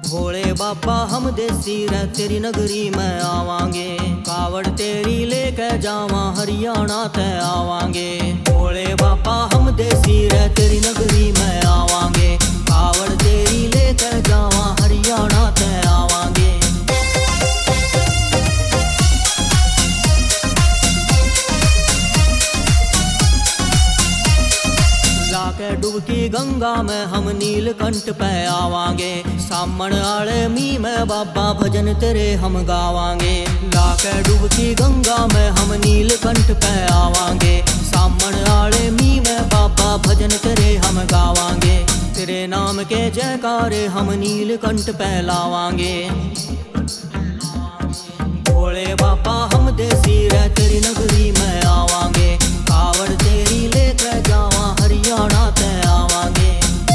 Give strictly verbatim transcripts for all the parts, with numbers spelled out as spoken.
भोले बाबा हम देसी रे तेरी नगरी में आवांगे, कावड़ तेरी लेके जावा हरियाणा ते आवांगे। भोले बाबा हम देसी रे तेरी नगरी में आवांगे, कावड़ तेरी लेके जावा हरियाणा ते आवांगे। लाके डुबकी गंगा में हम नीलकंठ पे आवांगे, सामण आले मी में बाबा भजन तेरे हम गावांगे। लाके डुबकी गंगा में हम नीलकंठ पे आवांगे, सामण आले मी में बाबा भजन तेरे हम गावांगे। तेरे नाम के जयकारे हम नीलकंठ पे लावांगे। भोले बाबा हम देसी रे तेरी नगरी में आवांगे, कावड़ तेरी लेकर जावा हरियाणा ते आवांगे।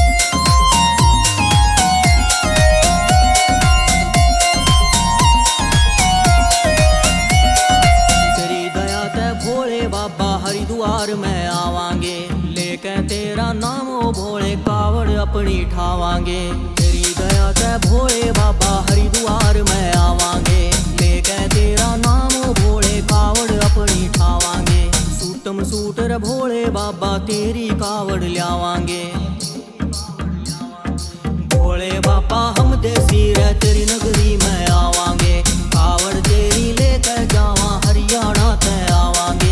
तेरी दया ते भोले बाबा हरिद्वार में आवांगे, लेके तेरा नाम ओ भोले कावड़ अपनी ठावांगे। तेरी दया ते भोले बाबा हरिद्वार में आवांगे, लेके तेरा नाम ओ भोले कावड़ अपनी ठावांगे। सूटम सूटर भोले बाबा तेरी कावड़ ल्यावांगे। भोले बाबा हम देसी रे तेरी नगरी में आवांगे, कावड़ तेरी लेकर जावा हरियाणा ते आवांगे।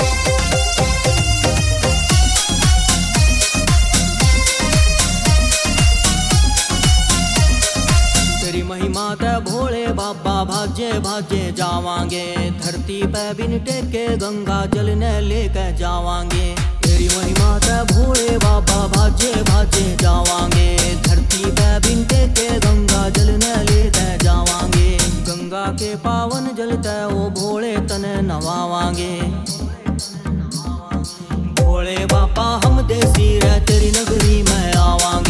तेरी महिमा ते भोले बाबा भाजे भाजे जावांगे, धरती पे बिन टेके गंगा जल ने लेके जावांगे। तेरी महिमा ते भोले बाबा भाजे भाजे जावांगे, धरती पे बिन टेके गंगा जल ने लेके जावांगे। गंगा के पावन जल ते ओ भोले तने नवावांगे। भोले बाबा हम देसी रे तेरी नगरी में आवांगे,